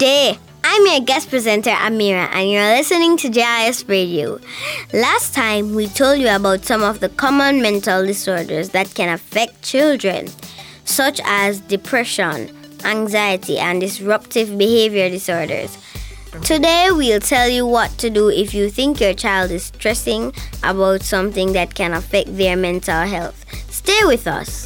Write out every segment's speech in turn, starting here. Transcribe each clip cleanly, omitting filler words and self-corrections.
day. I'm your guest presenter, Amira, and you're listening to JIS Radio. Last time, we told you about some of the common mental disorders that can affect children, such as depression, anxiety, and disruptive behavior disorders. Today, we'll tell you what to do if you think your child is stressing about something that can affect their mental health. Stay with us.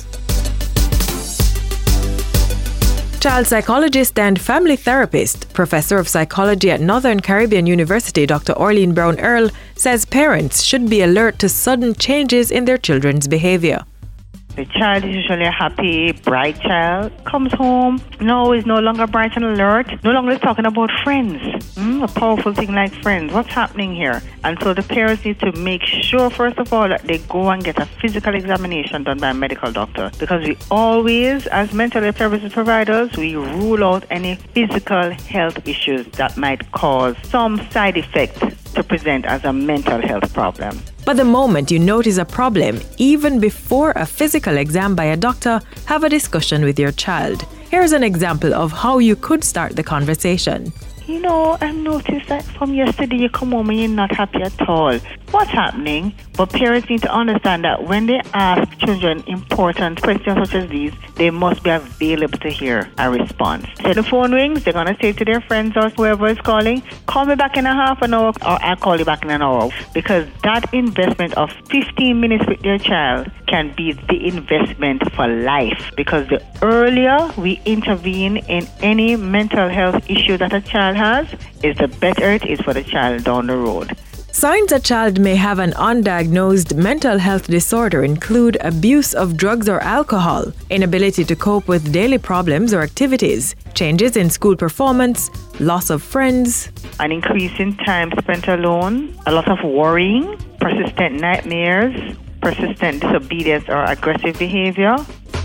Child psychologist and family therapist, professor of psychology at Northern Caribbean University, Dr. Orleen Brown Earl, says parents should be alert to sudden changes in their children's behavior. The child is usually a happy, bright child, comes home, is no longer bright and alert, no longer is talking about friends, a powerful thing like friends. What's happening here? And so the parents need to make sure, first of all, that they go and get a physical examination done by a medical doctor. Because we always, as mental health services providers, we rule out any physical health issues that might cause some side effect to present as a mental health problem. But the moment you notice a problem, even before a physical exam by a doctor, have a discussion with your child. Here's an example of how you could start the conversation. I've noticed that from yesterday you come home and you're not happy at all. What's happening? But parents need to understand that when they ask children important questions such as these, they must be available to hear a response. So the phone rings, they're going to say to their friends or whoever is calling, call me back in a half an hour or I'll call you back in an hour. Because that investment of 15 minutes with their child can be the investment for life. Because the earlier we intervene in any mental health issue that a child has, is the better it is for the child down the road. Signs a child may have an undiagnosed mental health disorder include abuse of drugs or alcohol, inability to cope with daily problems or activities, changes in school performance, loss of friends, an increase in time spent alone, a lot of worrying, persistent nightmares, persistent disobedience or aggressive behavior.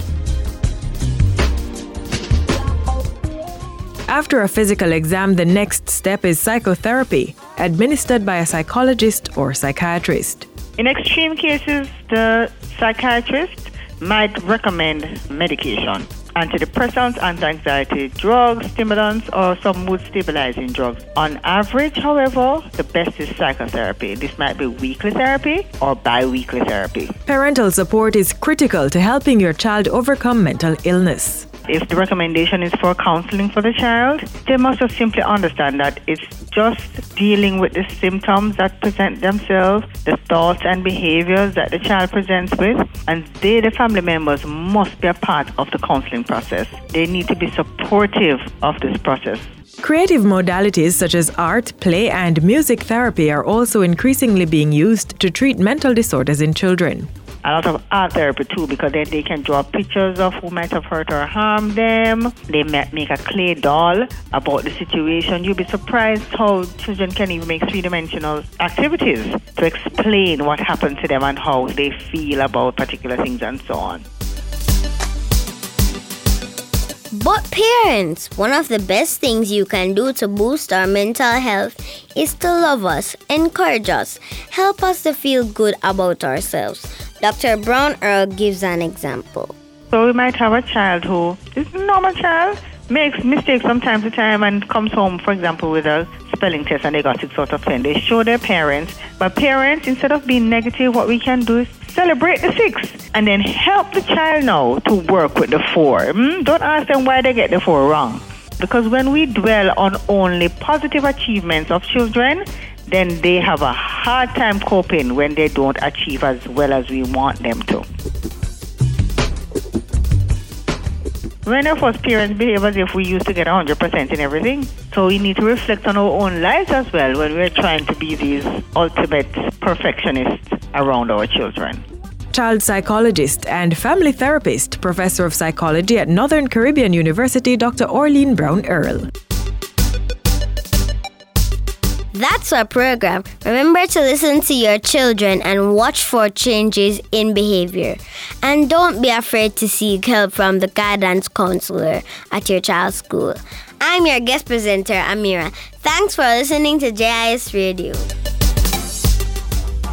After a physical exam, the next step is psychotherapy, administered by a psychologist or psychiatrist. In extreme cases, the psychiatrist might recommend medication, antidepressants, anti-anxiety drugs, stimulants, or some mood-stabilizing drugs. On average, however, the best is psychotherapy. This might be weekly therapy or bi-weekly therapy. Parental support is critical to helping your child overcome mental illness. If the recommendation is for counseling for the child, they must just simply understand that it's just dealing with the symptoms that present themselves, the thoughts and behaviors that the child presents with, and they, the family members, must be a part of the counseling process. They need to be supportive of this process. Creative modalities such as art, play, and music therapy are also increasingly being used to treat mental disorders in children. A lot of art therapy too, because then they can draw pictures of who might have hurt or harmed them. They might make a clay doll about the situation. You'll be surprised how children can even make three-dimensional activities to explain what happened to them and how they feel about particular things and so on. But parents, one of the best things you can do to boost our mental health is to love us, encourage us, help us to feel good about ourselves. Dr. Brown Earl gives an example. So we might have a child who is a normal child, makes mistakes from time to time and comes home, for example, with a spelling test and they got 6 out of 10. They show their parents. But parents, instead of being negative, what we can do is celebrate the 6 and then help the child now to work with the 4. Don't ask them why they get the 4 wrong. Because when we dwell on only positive achievements of children, then they have a hard time coping when they don't achieve as well as we want them to. Many of us parents behave as if we used to get 100% in everything. So we need to reflect on our own lives as well when we're trying to be these ultimate perfectionists around our children. Child psychologist and family therapist, professor of psychology at Northern Caribbean University, Dr. Orleen Brown Earl. That's our program. Remember to listen to your children and watch for changes in behavior. And don't be afraid to seek help from the guidance counselor at your child's school. I'm your guest presenter, Amira. Thanks for listening to JIS Radio.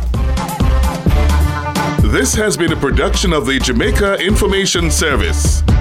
This has been a production of the Jamaica Information Service.